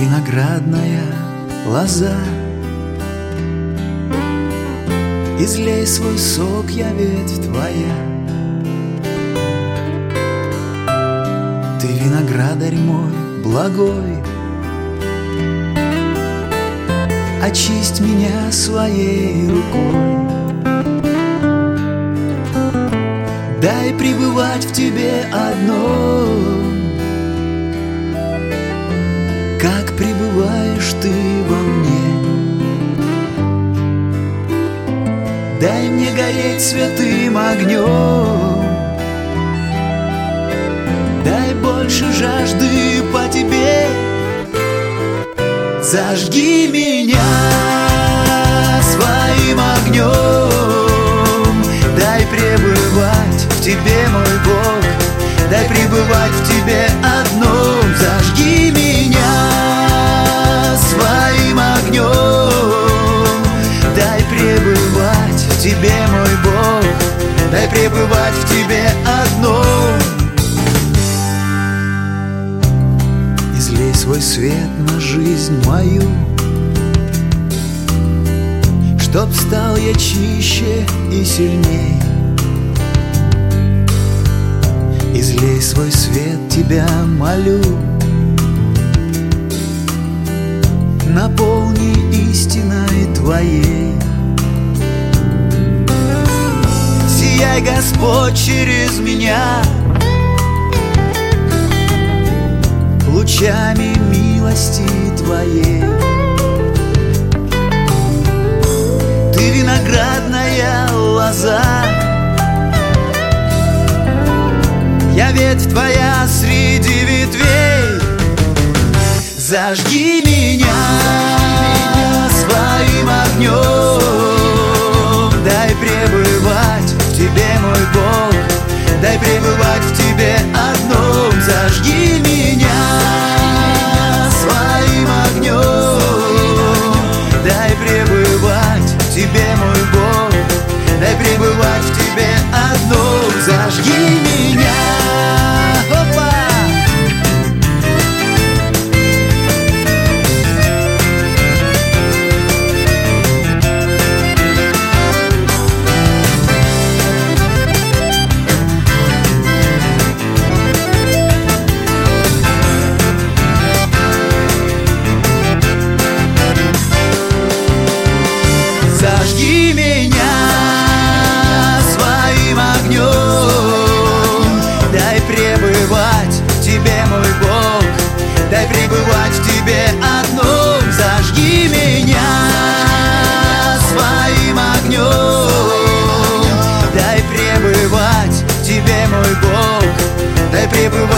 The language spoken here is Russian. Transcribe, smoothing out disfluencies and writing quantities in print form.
виноградная лоза, излей свой сок, я ветвь твоя. Ты виноградарь мой благой, очисть меня своей рукой. Дай пребывать в тебе одном, как пребываешь ты во мне. Дай мне гореть святым огнем, дай больше жажды по тебе. Зажги меня своим огнем, дай пребывать в тебе, мой Бог, дай пребывать в тебе одном. Зажги меня своим огнем, дай пребывать в тебе, мой Бог, дай пребывать в тебе одном. Излей свой свет на жизнь мою, чтоб стал я чище и сильней. Излей свой свет, тебя молю, наполни истиной твоей. Сияй, Господь, через меня лучами милости твоей. Ты виноградная лоза, я ветвь твоя среди ветвей. Зажги меня своим огнем, дай пребывать в тебе, мой Бог, дай пребывать в тебе одном. Зажги меня своим огнем, дай пребывать в тебе, мой Бог, дай пребывать в тебе одном. Зажги меня. Зажги меня своим огнем, дай пребывать в тебе, мой Бог, дай пребывать в тебе одном. Зажги меня своим огнем, дай пребывать в тебе, мой Бог, дай пребывать